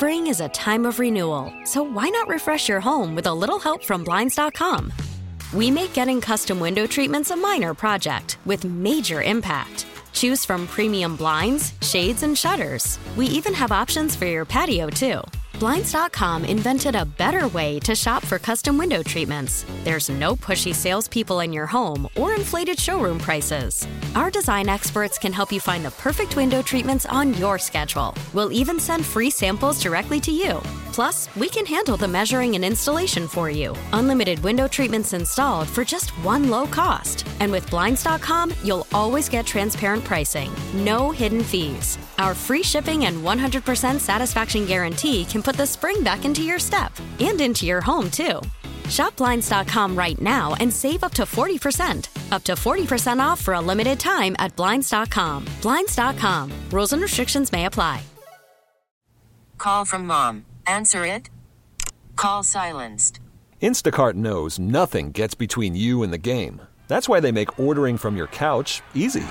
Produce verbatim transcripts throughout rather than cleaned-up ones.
Spring is a time of renewal, so why not refresh your home with a little help from Blinds dot com? We make getting custom window treatments a minor project with major impact. Choose from premium blinds, shades, and shutters. We even have options for your patio, too. Blinds dot com invented a better way to shop for custom window treatments. There's no pushy salespeople in your home or inflated showroom prices. Our design experts can help you find the perfect window treatments on your schedule. We'll even send free samples directly to you. Plus, we can handle the measuring and installation for you. Unlimited window treatments installed for just one low cost. And with Blinds dot com, you'll always get transparent pricing. No hidden fees. Our free shipping and one hundred percent satisfaction guarantee can put the spring back into your step and into your home, too. Shop Blinds dot com right now and save up to forty percent. Up to forty percent off for a limited time at Blinds dot com. Blinds dot com. Rules and restrictions may apply. Call from mom. Answer it. Call silenced. Instacart knows nothing gets between you and the game. That's why they make ordering from your couch easy.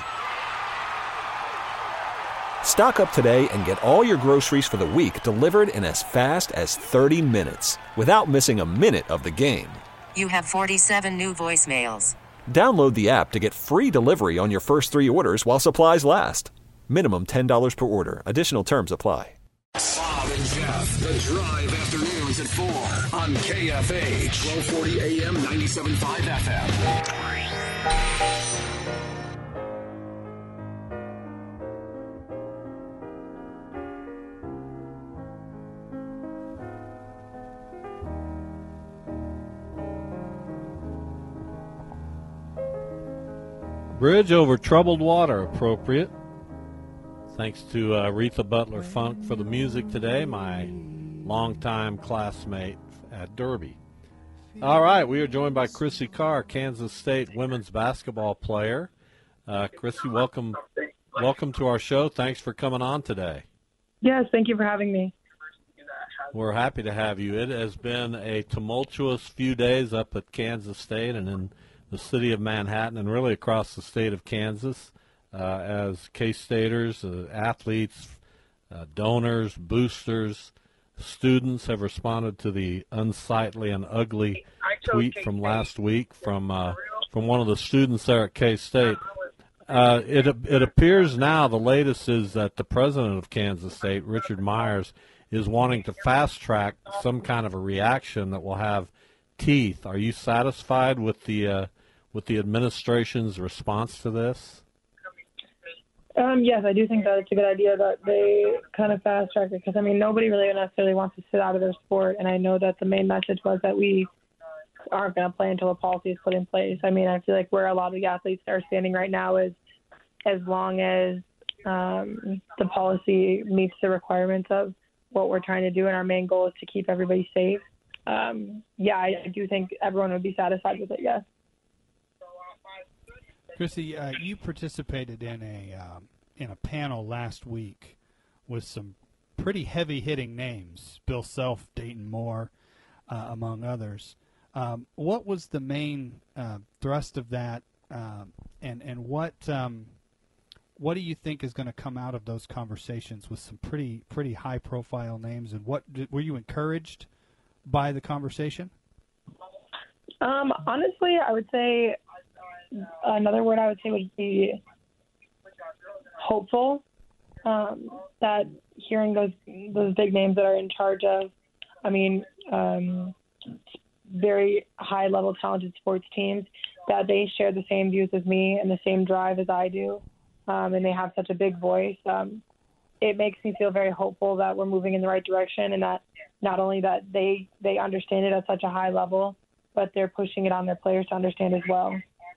Stock up today and get all your groceries for the week delivered in as fast as thirty minutes without missing a minute of the game. You have forty-seven new voicemails. Download the app to get free delivery on your first three orders while supplies last. Minimum ten dollars per order. Additional terms apply. Bob and Jeff, the Drive afternoons at four on K F H, twelve forty A M, ninety-seven point five F M. Bridge over troubled water, appropriate. Thanks to uh, Aretha Butler Funk for the music today, my longtime classmate at Derby. All right, we are joined by Chrissy Carr, Kansas State women's basketball player. Uh, Chrissy, welcome, welcome to our show. Thanks for coming on today. Yes, thank you for having me. We're happy to have you. It has been a tumultuous few days up at Kansas State and in the city of Manhattan and really across the state of Kansas uh, as K-Staters, uh, athletes, uh, donors, boosters, students have responded to the unsightly and ugly tweet from last week from uh, from one of the students there at K-State. Uh, it it appears now, the latest is that the president of Kansas State, Richard Myers, is wanting to fast-track some kind of a reaction that will have teeth. Are you satisfied with the uh, with the administration's response to this? Um, yes, I do think that it's a good idea that they kind of fast-track it because, I mean, nobody really necessarily wants to sit out of their sport, and I know that the main message was that we aren't going to play until a policy is put in place. I mean, I feel like where a lot of the athletes are standing right now is as long as um, the policy meets the requirements of what we're trying to do, and our main goal is to keep everybody safe. Um, yeah, I, I do think everyone would be satisfied with it, yes. Chrissy, uh, you participated in a um, in a panel last week with some pretty heavy-hitting names, Bill Self, Dayton Moore, uh, among others. Um, what was the main uh, thrust of that, um, and and what um, what do you think is going to come out of those conversations with some pretty pretty high-profile names? And what were you encouraged by the conversation? Um, honestly, I would say another word I would say would be hopeful. Um, that hearing those those big names that are in charge of, I mean, um, very high-level talented sports teams, that they share the same views as me and the same drive as I do, um, and they have such a big voice. Um, it makes me feel very hopeful that we're moving in the right direction, and that not only that they, they understand it at such a high level, but they're pushing it on their players to understand as well.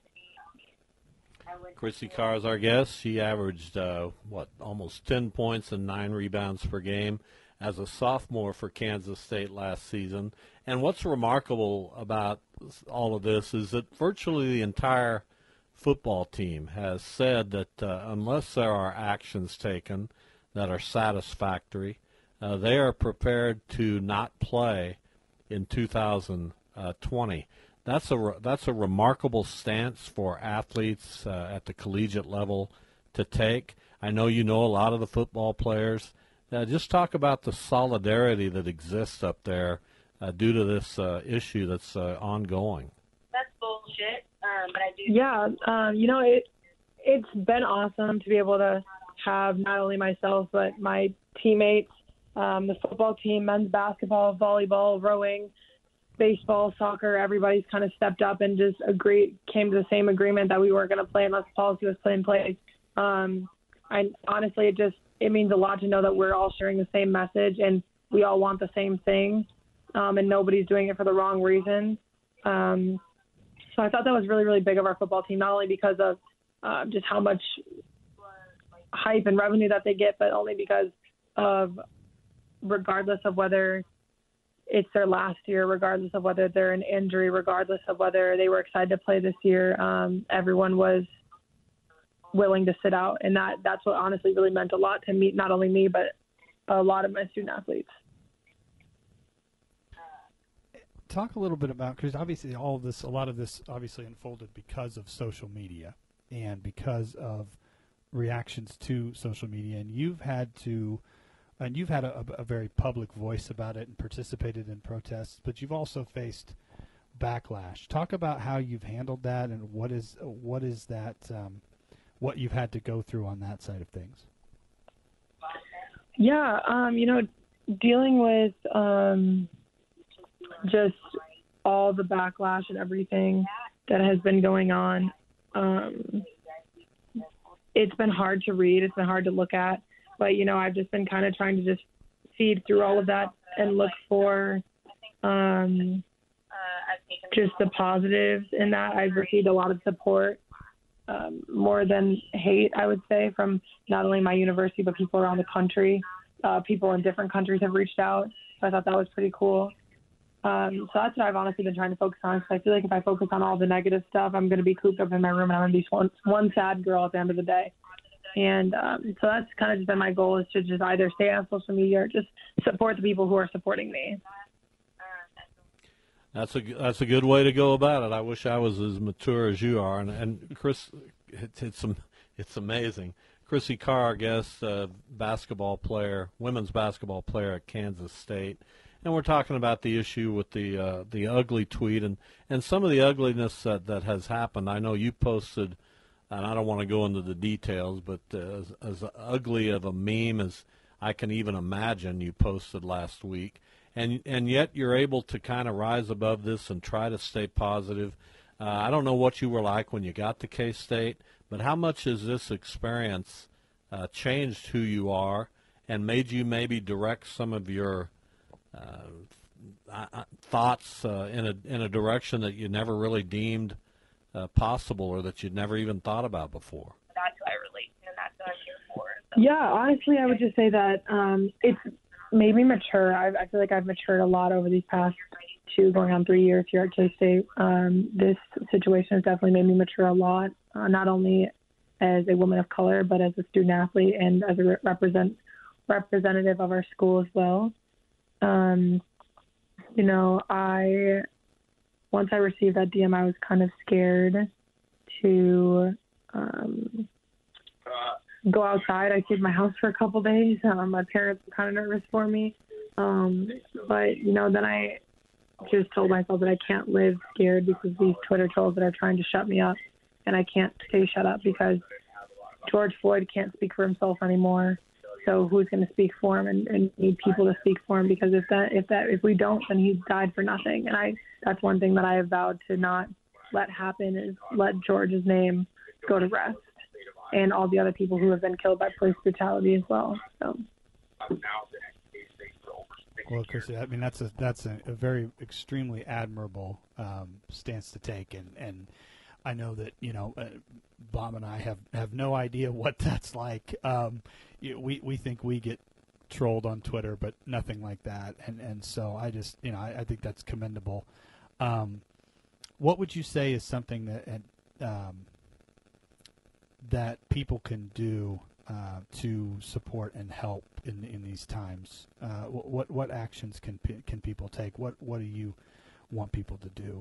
Chrissy Carr is our guest. She averaged, uh, what, almost ten points and nine rebounds per game as a sophomore for Kansas State last season. And what's remarkable about all of this is that virtually the entire football team has said that uh, unless there are actions taken that are satisfactory, uh, they are prepared to not play in two thousand twenty. That's a that's a remarkable stance for athletes uh, at the collegiate level to take. I know you know a lot of the football players. Uh, just talk about the solidarity that exists up there uh, due to this uh, issue that's uh, ongoing. That's bullshit. Um, but I do. Yeah, um, you know, it it's been awesome to be able to have not only myself but my teammates, um, the football team, men's basketball, volleyball, rowing, baseball, soccer. Everybody's kind of stepped up and just agreed, came to the same agreement that we weren't going to play unless the policy was put in place. Um, I honestly, it just it means a lot to know that we're all sharing the same message and we all want the same thing, um, and nobody's doing it for the wrong reasons. Um, so I thought that was really, really big of our football team, not only because of uh, just how much hype and revenue that they get, but only because of, regardless of whether it's their last year, regardless of whether they're an injury, regardless of whether they were excited to play this year, um, everyone was willing to sit out. And that that's what honestly really meant a lot to me, not only me, but a lot of my student athletes. Talk a little bit about, because obviously all of this, a lot of this obviously unfolded because of social media and because of reactions to social media. And you've had to, and you've had a, a very public voice about it and participated in protests, but you've also faced backlash. Talk about how you've handled that and what is what is that, um, what you've had to go through on that side of things. Yeah, um, you know, dealing with um, just all the backlash and everything that has been going on, um, it's been hard to read. It's been hard to look at. But, you know, I've just been kind of trying to just feed through all of that and look for um, just the positives in that. I've received a lot of support, um, more than hate, I would say, from not only my university, but people around the country. Uh, people in different countries have reached out. So I thought that was pretty cool. Um, so that's what I've honestly been trying to focus on, because I feel like if I focus on all the negative stuff, I'm going to be cooped up in my room and I'm going to be one, one sad girl at the end of the day. And um, so that's kind of just been my goal, is to just either stay on social media or just support the people who are supporting me. That's a, that's a good way to go about it. I wish I was as mature as you are. And, and Chris, it's, it's, it's amazing. Chrissy Carr, our guest, uh, basketball player, women's basketball player at Kansas State. And we're talking about the issue with the uh, the ugly tweet and, and some of the ugliness that, that has happened. I know you posted, and I don't want to go into the details, but uh, as, as ugly of a meme as I can even imagine you posted last week. And and yet you're able to kind of rise above this and try to stay positive. Uh, I don't know what you were like when you got to K-State, but how much has this experience uh, changed who you are and made you maybe direct some of your uh, thoughts uh, in a in a direction that you never really deemed uh, possible, or that you'd never even thought about before? That's what I relate to, and that's what I'm here for. So. Yeah, honestly, I would just say that um, it's made me mature. I've, I feel like I've matured a lot over these past two, going on three years here at K-State. Um, this situation has definitely made me mature a lot, uh, not only as a woman of color, but as a student athlete and as a represent representative of our school as well. Um, you know, I, once I received that D M, I was kind of scared to, um, go outside. I stayed in my house for a couple days. Um, my parents were kind of nervous for me. Um, but, you know, then I just told myself that I can't live scared because of these Twitter trolls that are trying to shut me up, and I can't stay shut up because George Floyd can't speak for himself anymore. So who's going to speak for him, and, and need people to speak for him? Because if that, if that, if we don't, then he died for nothing. And I, that's one thing that I have vowed to not let happen, is let George's name go to rest, and all the other people who have been killed by police brutality as well. So. Well, Chrissy, I mean that's a that's a, a very extremely admirable um, stance to take, and and I know that you know. Uh, Bob and I have, have no idea what that's like. Um, we we think we get trolled on Twitter, but nothing like that. And and so I just you know I, I think that's commendable. Um, what would you say is something that um, that people can do uh, to support and help in in these times? Uh, what what actions can can people take? What what do you want people to do?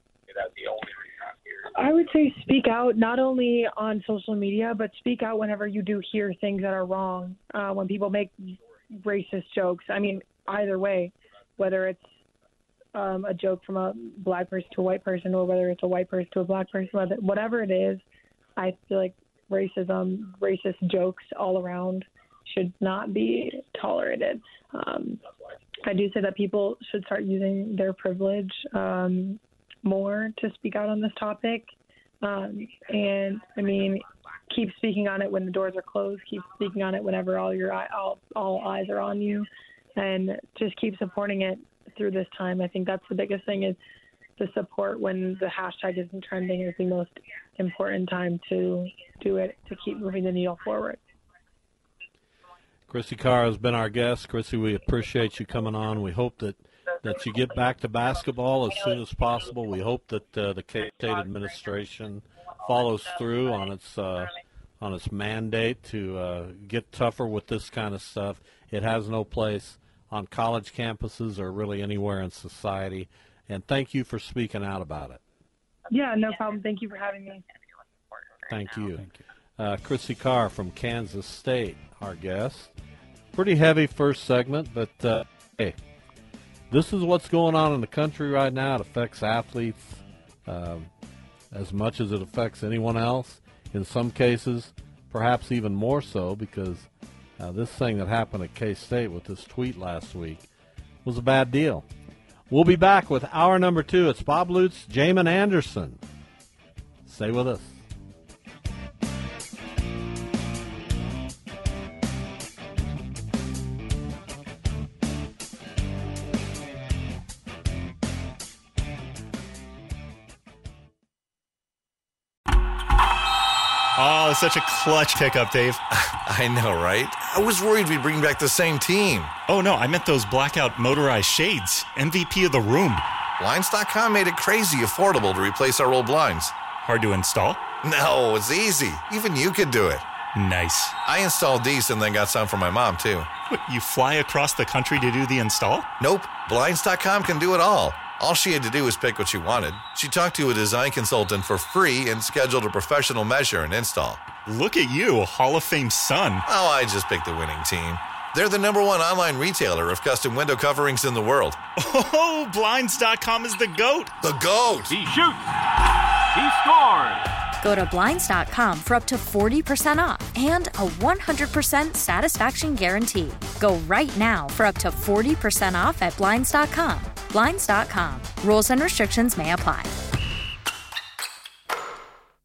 I would say speak out, not only on social media, but speak out whenever you do hear things that are wrong. Uh, when people make racist jokes. I mean, either way, whether it's um, a joke from a black person to a white person, or whether it's a white person to a black person, whether, whatever it is, I feel like racism, racist jokes all around should not be tolerated. Um, I do say that people should start using their privilege um, more to speak out on this topic. Um, and, I mean, keep speaking on it when the doors are closed. Keep speaking on it whenever all your all, all eyes are on you. And just keep supporting it through this time. I think that's the biggest thing, is the support when the hashtag isn't trending is the most important time to do it, to keep moving the needle forward. Chrissy Carr has been our guest. Chrissy, we appreciate you coming on. We hope that, that you get back to basketball as soon as possible. We hope that uh, the K-State administration follows through on its uh, on its mandate to uh, get tougher with this kind of stuff. It has no place on college campuses or really anywhere in society. And thank you for speaking out about it. Yeah, no problem. Thank you for having me. Thank you. Thank you. Uh, Chrissy Carr from Kansas State, our guest. Pretty heavy first segment, but uh, hey, this is what's going on in the country right now. It affects athletes um, as much as it affects anyone else. In some cases, perhaps even more so, because uh, this thing that happened at K-State with this tweet last week was a bad deal. We'll be back with hour number two. It's Bob Lutz, Jamin Anderson. Stay with us. Oh, such a clutch pickup, Dave. I know, right? I was worried we'd bring back the same team. Oh, no, I meant those blackout motorized shades. M V P of the room. Blinds dot com made it crazy affordable to replace our old blinds. Hard to install? No, it's easy. Even you could do it. Nice. I installed these and then got some for my mom, too. What, you fly across the country to do the install? Nope. Blinds dot com can do it all. All she had to do was pick what she wanted. She talked to a design consultant for free and scheduled a professional measure and install. Look at you, a Hall of Fame son. Oh, I just picked the winning team. They're the number one online retailer of custom window coverings in the world. Oh, Blinds dot com is the GOAT. The GOAT! He shoots! He scores! Go to Blinds dot com for up to forty percent off and a one hundred percent satisfaction guarantee. Go right now for up to forty percent off at Blinds dot com. Blinds dot com. Rules and restrictions may apply.